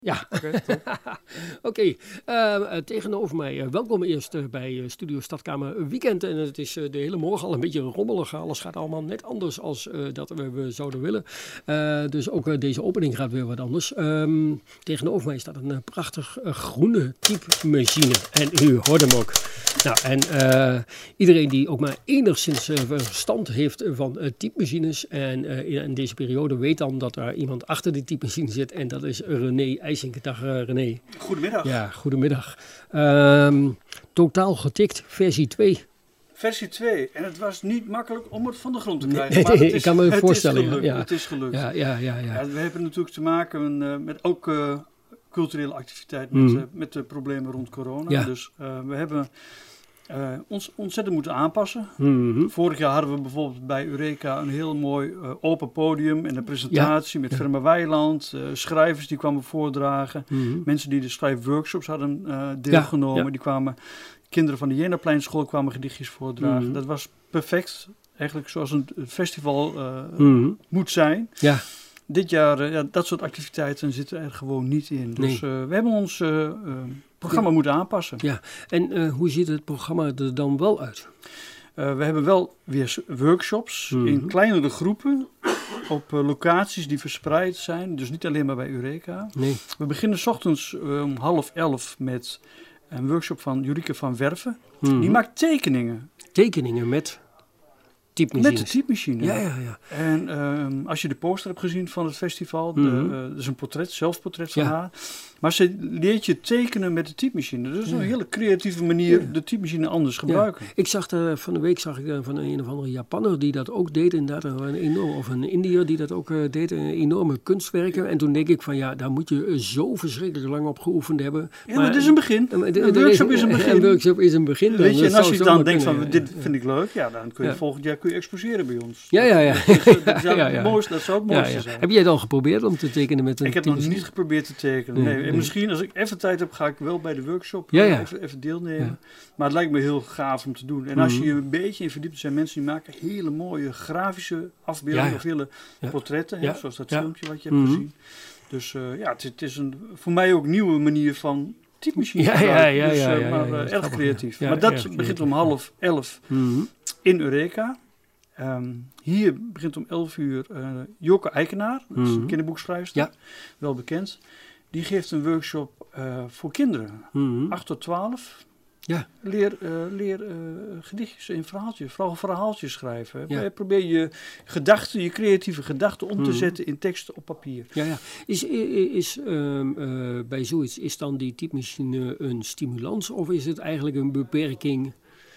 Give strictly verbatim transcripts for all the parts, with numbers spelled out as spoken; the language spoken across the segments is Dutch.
Ja, oké. Okay, okay. uh, tegenover mij, uh, welkom eerst uh, bij uh, Studio Stadkamer Weekend. En het is uh, de hele morgen al een beetje rommelig. Alles gaat allemaal net anders als uh, dat we, we zouden willen. Uh, dus ook uh, deze opening gaat weer wat anders. Um, tegenover mij staat een uh, prachtig uh, groene typemachine. En u hoort hem ook. Nou, en uh, iedereen die ook maar enigszins uh, verstand heeft van uh, typemachines. En uh, in, in deze periode weet dan dat er iemand achter die typemachine zit. En dat is René IJsink. Dag uh, René. Goedemiddag. Ja, goedemiddag. Um, totaal getikt, versie twee. Versie twee. En het was niet makkelijk om het van de grond te krijgen. Nee, maar het is, ik kan me het voorstellen. Is gelukt, ja. Het is gelukt. Ja, ja, ja, ja. Ja, we hebben natuurlijk te maken uh, met ook uh, culturele activiteit met, mm. uh, met de problemen rond corona. Ja. Dus uh, we hebben uh, ons ontzettend moeten aanpassen. Mm-hmm. Vorig jaar hadden we bijvoorbeeld bij Eureka een heel mooi uh, open podium en een presentatie ja. met Verma ja. Weiland. Uh, schrijvers die kwamen voordragen. Mm-hmm. Mensen die de schrijfworkshops hadden uh, deelgenomen. Ja. Ja. Die kwamen, kinderen van de Jenapleinschool kwamen gedichtjes voordragen. Mm-hmm. Dat was perfect. Eigenlijk zoals een festival uh, mm-hmm. moet zijn. Ja. Dit jaar, uh, ja, dat soort activiteiten zitten er gewoon niet in. Dus nee. uh, we hebben ons uh, uh, programma ja. moeten aanpassen. Ja, en uh, hoe ziet het programma er dan wel uit? Uh, we hebben wel weer workshops mm-hmm. in kleinere groepen op uh, locaties die verspreid zijn. Dus niet alleen maar bij Eureka. Nee. We beginnen 's ochtends uh, om half elf met een workshop van Jurike van Werven. Mm-hmm. Die maakt tekeningen. Tekeningen met... Typemachines. Met de typemachine. Ja, ja, ja. En um, als je de poster hebt gezien van het festival, mm-hmm. de, uh, dat is een portret, zelfportret van ja. haar. Maar ze leert je tekenen met de typemachine. Dus dat is ja. een hele creatieve manier ja. de typemachine anders gebruiken. Ja. Ik zag uh, van de week zag ik uh, van een of andere Japanner die dat ook deed, inderdaad, een enorm, of een Indiër die dat ook uh, deed, een enorme kunstwerken. En toen denk ik van ja, daar moet je uh, zo verschrikkelijk lang op geoefend hebben. Ja, maar het is een begin. Uh, de, de, een workshop is een begin. Een workshop is een begin. Weet je, en als je dan denkt van ja, dit ja. vind ik leuk, ja, dan kun je ja. volgend jaar kun je exposeren bij ons. Ja, ja, ja. Dat, is, uh, dat, zou, ja, ja. mooiste, dat zou het mooiste ja, ja. zijn. Heb jij dan geprobeerd om te tekenen met een Ik heb nog niet geprobeerd te tekenen. Nee, nee. En misschien als ik even tijd heb, ga ik wel bij de workshop ja, ja. Even, even deelnemen. Ja. Maar het lijkt me heel gaaf om te doen. En als je je een beetje in verdiept, zijn mensen die maken hele mooie grafische afbeeldingen ja, ja. of hele ja. portretten, ja. hè, zoals dat ja. filmpje wat je hebt mm-hmm. gezien. Dus uh, ja, het, het is een, voor mij ook een nieuwe manier van typemachine. Ja, ja, ja, dus, ja, uh, ja, maar ja, ja, uh, erg creatief. Ja, maar dat begint begint om half elf mm-hmm. in Eureka. Um, hier begint om elf uur uh, Joke Eikenaar, dat is een mm-hmm. kinderboekschrijfster, ja. wel bekend. Die geeft een workshop uh, voor kinderen, mm-hmm. acht tot twaalf. Ja. Leer, uh, leer uh, gedichtjes en verhaaltjes, vooral verhaaltjes schrijven. Ja. Probeer je gedachten, je creatieve gedachten om mm-hmm. te zetten in teksten op papier. Ja, ja. Is, is um, uh, bij zoiets, is dan die typemachine een stimulans of is het eigenlijk een beperking?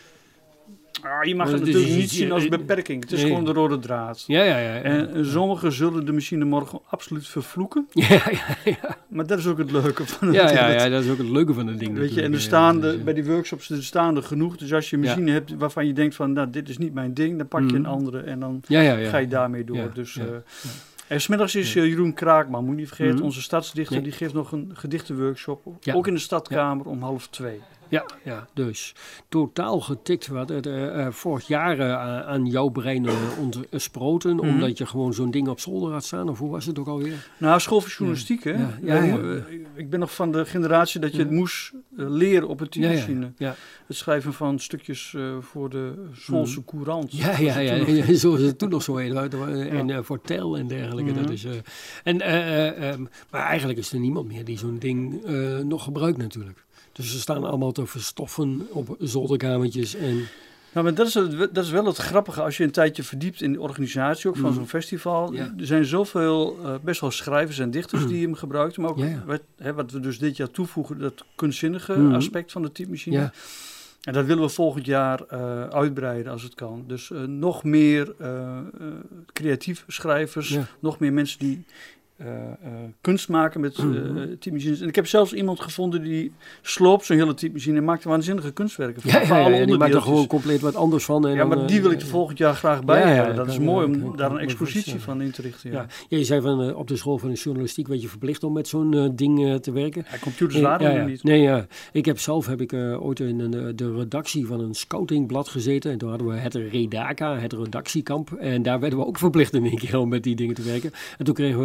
Ah, je mag het natuurlijk niet zien als beperking. Het is nee. gewoon de rode draad. Ja, ja, ja, ja. En ja. sommigen zullen de machine morgen absoluut vervloeken. Ja, ja, ja. Maar dat is ook het leuke van het ja, ding. Ja, ja, dat is ook het leuke van het ding. Weet je, en er staan de, bij die workshops er staan er genoeg. Dus als je een machine ja. hebt waarvan je denkt van, nou, dit is niet mijn ding, dan pak je mm. een andere en dan ja, ja, ja. ga je daarmee door. Ja, dus... Ja, uh, ja. En 's middags is uh, Jeroen Kraakman, moet je niet vergeten, mm-hmm. onze stadsdichter, nee. die geeft nog een gedichtenworkshop. Ja. Ook in de stadkamer ja. om half twee. Ja, ja, dus totaal getikt. Wat het uh, uh, vorig jaar uh, aan jouw brein uh, ontsproten, mm-hmm. omdat je gewoon zo'n ding op zolder had staan, of hoe was het ook alweer? Nou, school voor journalistiek, ja. hè? Ja, ja, ja, ja. Ik ben nog van de generatie dat je ja. het moest uh, leren op een typemachine. Ja, ja, ja. Het schrijven van stukjes uh, voor de Schoolse Courant. Ja, ja, ja, ja. Zoals het toen nog zo heet. En uh, voor tel en dergelijke. Mm-hmm. Dat is, uh, en, uh, uh, um, maar eigenlijk is er niemand meer die zo'n ding uh, nog gebruikt natuurlijk. Dus ze staan allemaal te verstoffen op zolderkamertjes en... Nou, maar dat is, dat is wel het grappige als je een tijdje verdiept in de organisatie ook van mm. zo'n festival. Ja. Er zijn zoveel, uh, best wel schrijvers en dichters mm. die hem gebruiken. Maar ook ja, ja. Wat, hè, wat we dus dit jaar toevoegen, dat kunstzinnige mm. aspect van de typemachine. Ja. En dat willen we volgend jaar uh, uitbreiden als het kan. Dus uh, nog meer uh, uh, creatieve schrijvers, ja. nog meer mensen die... Uh, uh, kunst maken met uh, mm-hmm. typemachines. En ik heb zelfs iemand gevonden die sloopt zo'n hele typemachine en maakt er waanzinnige kunstwerken van. Ja, ja, ja, ja, die maakt er gewoon compleet wat anders van. En ja, maar dan, die wil ik er volgend jaar graag bij ja, ja, hebben. Dat kan, is mooi om kan, daar kan, een expositie kan, van in te richten. Ja. Ja. Ja, je zei van uh, op de school van de journalistiek werd je verplicht om met zo'n uh, ding uh, te werken. Ja, computers waren ja, ja. er niet. Nee, ja. Ik heb zelf heb ik uh, ooit in uh, de redactie van een scoutingblad gezeten. En toen hadden we het Redaka, het redactiekamp. En daar werden we ook verplicht in één keer om met die dingen te werken. En toen kregen we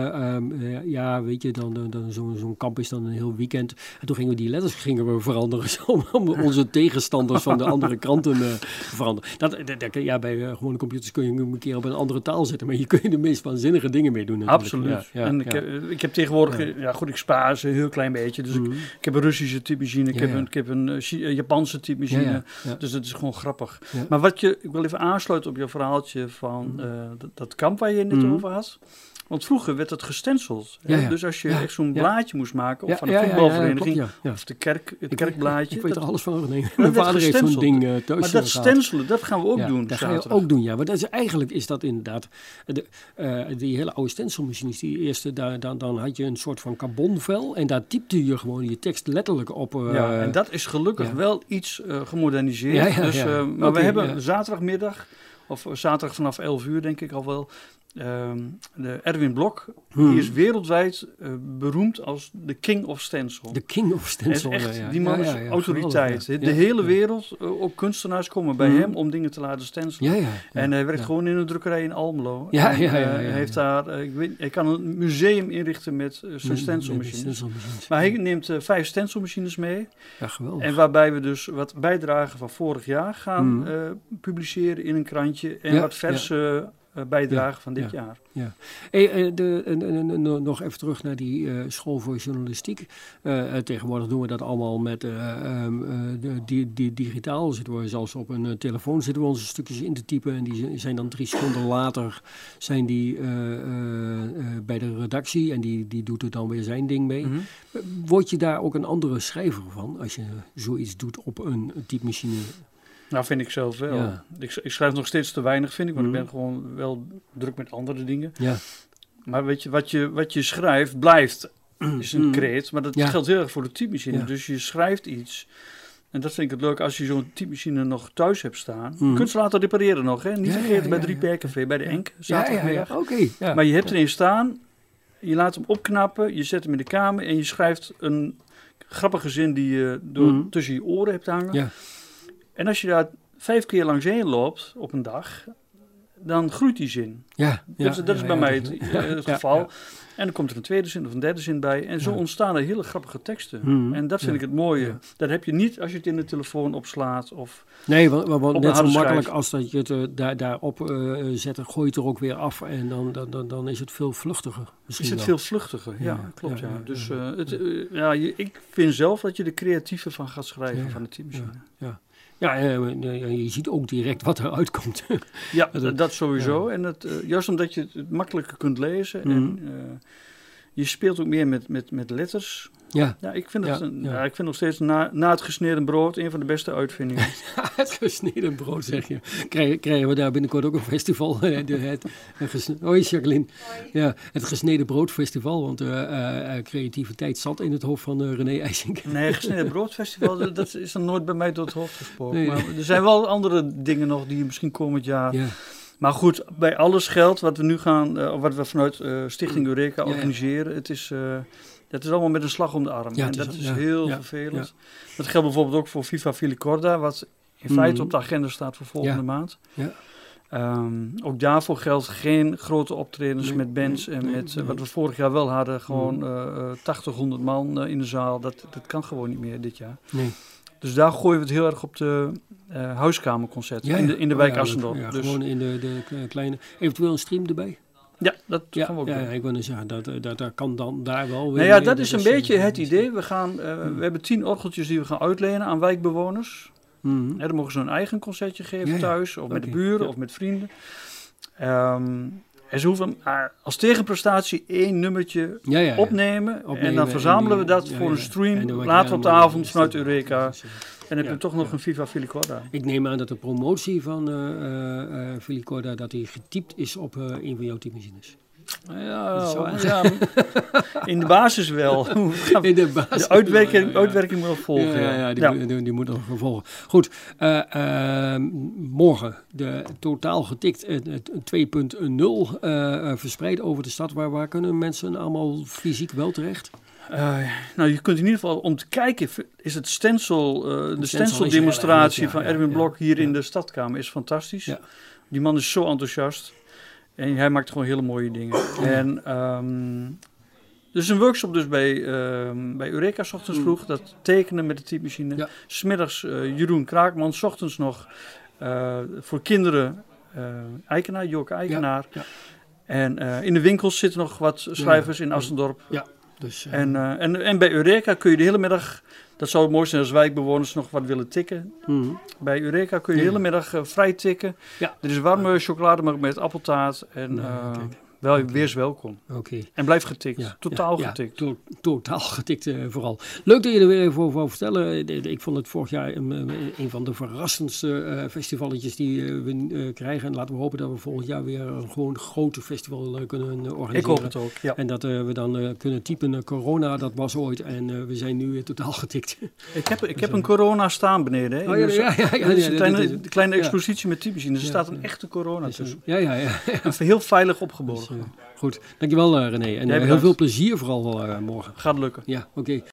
uh, um, uh, ja, weet je, dan, dan, dan zo'n zo'n kamp is dan een heel weekend. En toen gingen we die letters gingen we veranderen, zo, om onze tegenstanders van de andere kranten uh, veranderen. Dat, dat, dat, ja, bij uh, gewone computers kun je hem een keer op een andere taal zetten, maar hier kun je de meest waanzinnige dingen mee doen. Natuurlijk. Absoluut. Ja, ja, en ik, ja. heb, ik heb tegenwoordig, ja, ja goed, ik spaar ze een heel klein beetje. Dus mm-hmm. ik, ik heb een Russische typemachine, ik, ja, heb een, ik heb een uh, Japanse typemachine. Ja, ja, ja. Dus dat is gewoon grappig. Ja. Maar wat je, ik wil even aansluiten op je verhaaltje van uh, dat, dat kamp waar je het net mm-hmm. over had. Want vroeger werd het gestenceld. Ja, ja. Dus als je ja, echt zo'n ja. blaadje moest maken, of ja, van een ja, voetbalvereniging, ja, ja, ja. of de kerk, het kerkblaadje. Ik weet er alles van. Nee. Mijn vader heeft zo'n ding uh, thuis. Maar dat stenselen, dat gaan we ook ja, doen. Dat ga je ook doen, ja. Maar dat is, eigenlijk is dat inderdaad, de, uh, die hele oude stencilmachines, die eerste, daar, dan, dan had je een soort van carbonvel en daar typte je gewoon je tekst letterlijk op. Uh, ja, en dat is gelukkig ja. wel iets uh, gemoderniseerd. Ja, ja, dus, uh, ja. Maar okay, we hebben ja. zaterdagmiddag, of zaterdag vanaf elf uur denk ik al wel, Um, de Erwin Blok, hmm. die is wereldwijd uh, beroemd als de King of Stencil. De King of Stencil, is echt, ja, ja. Die man ja, is ja, ja, autoriteit. Ja, de ja, hele ja. wereld, uh, ook kunstenaars komen bij hmm. hem om dingen te laten stencelen. Ja, ja, ja, en hij werkt ja. gewoon in een drukkerij in Almelo. Ja, en, ja, ja, uh, ja, ja, hij, heeft ja. daar, uh, ik weet, hij kan een museum inrichten met uh, zijn stencilmachines. Maar hij neemt uh, vijf stencilmachines mee. Ja, geweldig. En waarbij we dus wat bijdragen van vorig jaar gaan hmm. uh, publiceren in een krantje. En ja, wat verse... Ja. Uh, bijdragen ja, van dit ja, jaar. Ja. Hey, de, uh, uh, uh, nog even terug naar die uh, school voor journalistiek. Uh, uh, tegenwoordig doen we dat allemaal met uh, um, uh, de, die, die, digitaal. Zitten we zelfs op een uh, telefoon zitten we onze stukjes in te typen. En die zijn dan drie seconden later zijn die, uh, uh, uh, bij de redactie. En die, die doet er dan weer zijn ding mee. Mm-hmm. Word je daar ook een andere schrijver van als je zoiets doet op een, een typemachine? Nou, vind ik zelf wel. Ja. Ik, ik schrijf nog steeds te weinig, vind ik, want mm. ik ben gewoon wel druk met andere dingen. Ja. Maar weet je, wat je, wat je schrijft, blijft, is een kreet. Maar dat ja. geldt heel erg voor de typemachine. Ja. Dus je schrijft iets. En dat vind ik het leuk als je zo'n typemachine nog thuis hebt staan. Mm. Je kunt ze laten repareren nog, hè? Niet ja, vergeten ja, ja, bij drie P Café, bij de Enk, zaterdagmiddag. Ja, ja, ja. Okay, ja. Maar je hebt erin staan, je laat hem opknappen, je zet hem in de kamer en je schrijft een grappige zin die je door, mm. tussen je oren hebt hangen. Ja. En als je daar vijf keer langs heen loopt op een dag, dan groeit die zin. Ja, ja, dus, dat ja, is bij ja, mij het, ja, het geval. Ja, ja. En dan komt er een tweede zin of een derde zin bij. En zo ja. ontstaan er hele grappige teksten. Mm-hmm. En dat vind ja. ik het mooie. Ja. Dat heb je niet als je het in de telefoon opslaat. Of nee, want, want net zo makkelijk als dat je het uh, daar, daarop uh, zet, gooi je het er ook weer af. En dan, dan, dan, dan is het veel vluchtiger. Is het wel. veel vluchtiger, ja, ja klopt. Ja, ja. Ja. Dus uh, het, uh, ja, je, ik vind zelf dat je de creatieve van gaat schrijven ja, van de typemachine. Ja, ja. Ja, je ziet ook direct wat eruit komt. Ja, dat, dat sowieso. Ja. En het, uh, juist omdat je het makkelijker kunt lezen. Mm. En uh, je speelt ook meer met, met, met letters. Ja. Ja, ik vind het, ja, een, ja. Ja, ik vind nog steeds na, na het gesneden brood een van de beste uitvindingen. Het gesneden brood, zeg je. Krijgen, krijgen we daar binnenkort ook een festival. De, het, het gesn- Hoi, Jacqueline. Ja, het gesneden broodfestival, want uh, uh, creativiteit zat in het hoofd van uh, René IJsink. Nee, het gesneden broodfestival, dat is dan nooit bij mij door het hoofd gesproken. Nee. Maar er zijn wel andere dingen nog die misschien komend jaar... Ja. Maar goed, bij alles geldt wat we nu gaan, uh, wat we vanuit uh, Stichting Eureka organiseren. Ja, ja. Het is... Uh, Dat is allemaal met een slag om de arm. Ja, en dat is, is ja, heel ja, vervelend. Ja. Dat geldt bijvoorbeeld ook voor Viva Filicorda, wat in mm. feite op de agenda staat voor volgende ja. maand. Ja. Um, ook daarvoor geldt geen grote optredens nee, met bands. Nee, en met, nee, uh, wat we vorig jaar wel hadden, gewoon uh, tachtig, honderd man uh, in de zaal. Dat, dat kan gewoon niet meer dit jaar. Nee. Dus daar gooien we het heel erg op de uh, huiskamerconcerten ja, in de, in de wijk oh, ja, Assendorp. Ja, dus. Gewoon in de, de kleine, eventueel een stream erbij. Ja, dat ja, gaan we ook ja, doen. ik wil niet zeggen, dat, dat, dat kan dan daar wel weer... Nou ja, dat is een beetje het idee. We, gaan, uh, hmm. we hebben tien orgeltjes die we gaan uitlenen aan wijkbewoners. Hmm. Ja, dan mogen ze een eigen concertje geven ja, ja. thuis, of okay. met de buren, ja. of met vrienden. Um, en ze hoeven uh, als tegenprestatie één nummertje ja, ja, ja. Opnemen, opnemen. En dan verzamelen en die, we dat ja, voor ja, een stream later op de avond vanuit Eureka. En heb je ja, toch nog ja. een Viva Filicorda. Ik neem aan dat de promotie van uh, uh, Filicorda, dat die getypt is op uh, een van jouw typemachines. Ja, ja, in de basis wel. In de, basis de uitwerking, ja, ja. uitwerking moet nog volgen. Ja, ja, ja, die, ja. Moet, die, die moet nog volgen. Goed, uh, uh, morgen de totaal getikt uh, twee punt nul uh, uh, verspreid over de stad. Waar, waar kunnen mensen allemaal fysiek wel terecht? Uh, nou, je kunt in ieder geval, om te kijken, is het stencil, uh, de stencil-demonstratie ja, van Erwin ja, Blok hier ja. in de Stadkamer is fantastisch. Ja. Die man is zo enthousiast. En hij maakt gewoon hele mooie dingen. En um, dus een workshop dus bij, uh, bij Eureka, 's ochtends vroeg. Dat tekenen met de typemachine. Ja. 's Middags uh, Jeroen Kraakman, 's ochtends nog uh, voor kinderen uh, Eikenaar, Joke Eikenaar. Ja. Ja. En uh, in de winkels zitten nog wat schrijvers ja. in Astendorp. Ja. Dus, uh, en, uh, en, en bij Eureka kun je de hele middag, dat zou het mooi zijn als wijkbewoners nog wat willen tikken. Mm-hmm. Bij Eureka kun je de hele middag uh, vrij tikken. Ja. Er is warme chocolade met appeltaart en uh, wel okay. weers welkom. Okay. En blijf getikt, ja. totaal ja, getikt. Ja, to- totaal getikt uh, vooral. Leuk dat je er weer even over wou vertellen. Ik vond het vorig jaar een, een van de verrassendste uh, festivaletjes die uh, we uh, krijgen. En laten we hopen dat we volgend jaar weer een gewoon grote festival uh, kunnen uh, organiseren. Ik hoop het ook, ja. En dat uh, we dan uh, kunnen typen uh, corona, dat was ooit. En uh, we zijn nu weer totaal getikt. Ik heb, ik heb een corona staan beneden. Hè? Oh, ja, ja, ja, ja, dat is een kleine, ja, kleine expositie ja. met typemachine. Er ja, staat een ja. echte corona tussen. Ja, ja, ja. ja. Heel veilig opgeborgen. Dus, uh, goed, dankjewel uh, René. En uh, heel veel plezier vooral uh, morgen. Gaat lukken. Ja, oké. Okay.